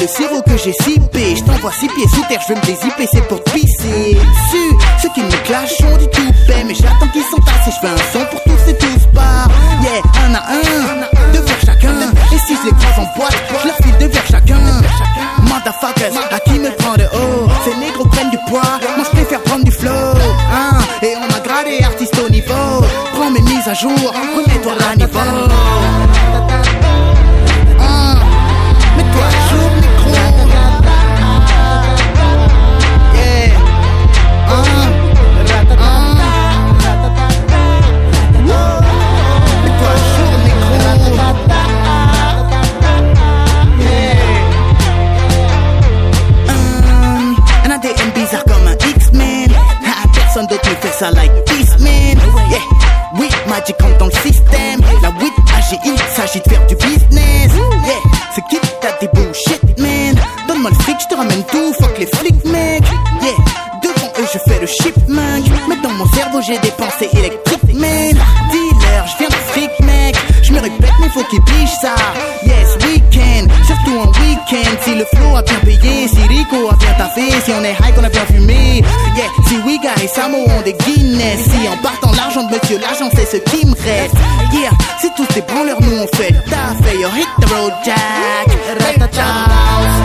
le sirop que j'ai sippé. Je t'envoie 6 pieds sous terre, je veux me dézipper, c'est pour te pisser dessus. Ceux qui me clashent ont du tout fait, mais j'attends qu'ils s'entassent et je fais un son pour tous et tous par. Yeah, un à un, 2 vers chacun. Et si je les croise en boîte, je leur file 2 vers chacun. Motherfuckers, à qui me prend de haut? Ces négros prennent du poids, moi je préfère prendre du flow. Et on m'a gradé artiste au niveau. Prends mes mises à jour, remets-toi à niveau. Mets-toi à jour, micro. Yeah. Mets-toi à jour, micro. Un ADN bizarre comme un X-Men. Personne d'autre ne fait ça like this, man. Yeah. Oui, Magic compte dans le système. La weed AGI, s'agit de faire du business. Yeah, c'est qui t'as des bullshit, man. Donne-moi le fric, je te ramène tout, fuck les flics, mec. Yeah, devant eux je fais le shipment. Mais dans mon cerveau j'ai des pensées électriques, man. Dealer, je viens de fric, mec. Je me répète mais faut qu'ils bichent ça. Yes, weekend, surtout en week-end. Si le flow a bien payé, si Rico a bien taffé, si on est high qu'on a bien fumé. Yeah, si Wiga et Samo ont des Guinness. Si en partant l'argent de monsieur l'agent c'est ce qui me reste. Yeah, c'est tous des branleurs, nous on fait le taf. Yo, hit the road, Jack. Ratata.